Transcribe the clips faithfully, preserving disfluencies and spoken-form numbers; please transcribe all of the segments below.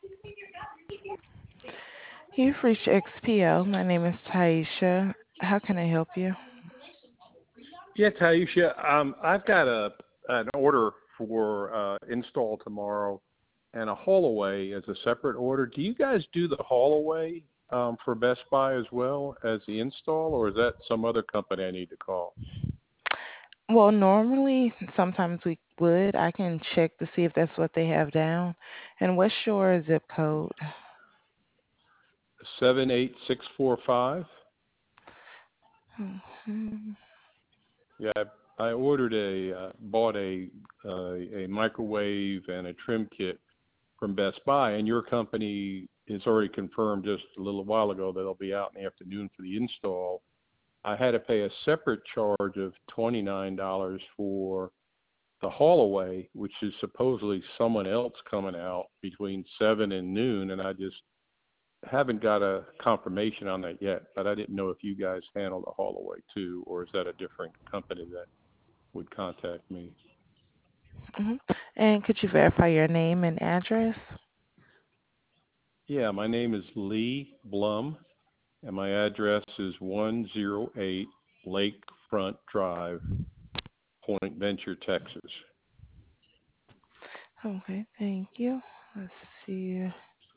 You've reached X P L. My name is Taisha. How can I help you? Yeah, Taisha, um, I've got a an order for uh, install tomorrow and a haul away as a separate order. Do you guys do the haul away um, for Best Buy as well as the install, or is that some other company I need to call? Well, normally, sometimes we would. I can check to see if that's what they have down. And what's your zip code? Seven eight six four five. Mhm. Yeah, I, I ordered a uh, bought a uh, a microwave and a trim kit from Best Buy, and your company has already confirmed just a little while ago that it'll be out in the afternoon for the install. I had to pay a separate charge of twenty-nine dollars for the haul away, which is supposedly someone else coming out between seven and noon, and I just haven't got a confirmation on that yet. But I didn't know if you guys handle the haul away too, or is that a different company that would contact me? Mhm. And could you verify your name and address? Yeah, my name is Lee Blum, and my address is one oh eight Lakefront Drive, Point Venture, Texas. Okay, thank you. Let's see.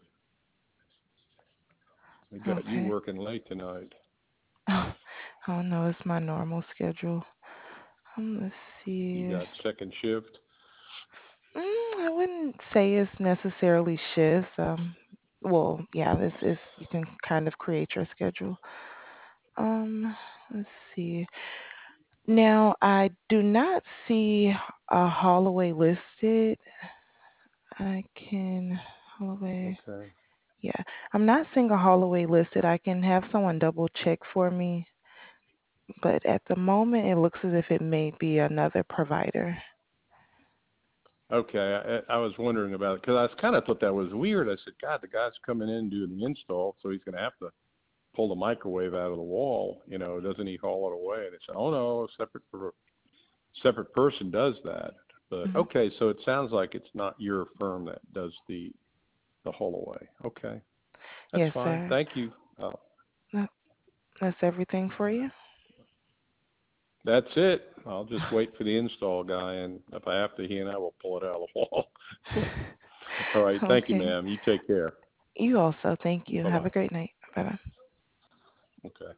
We got you Okay. working late tonight. Oh no, it's my normal schedule. Um, let's You see. got second shift? Mm, I wouldn't say it's necessarily shifts. Um, well, yeah, this is you can kind of create your schedule. Um, let's see. Now, I do not see a Holloway listed. I can Holloway. Okay. Yeah, I'm not seeing a Holloway listed. I can have someone double check for me, but at the moment, it looks as if it may be another provider. Okay, I, I was wondering about it because I kind of thought that was weird. I said, God, the guy's coming in doing the install, so he's going to have to pull the microwave out of the wall. You know, doesn't he haul it away? And they said, oh no, a separate per- separate person does that. But Hmm. okay, so it sounds like it's not your firm that does the the haul away. Okay, that's Yes, fine. sir. Thank you. Uh, That- That's everything for you. that's it. I'll just wait for the install guy, and if I have to, he and I will pull it out of the wall. All right. Thank you, Okay. ma'am. You take care. You also. Thank you. Bye Have bye. a great night. Bye bye. Okay.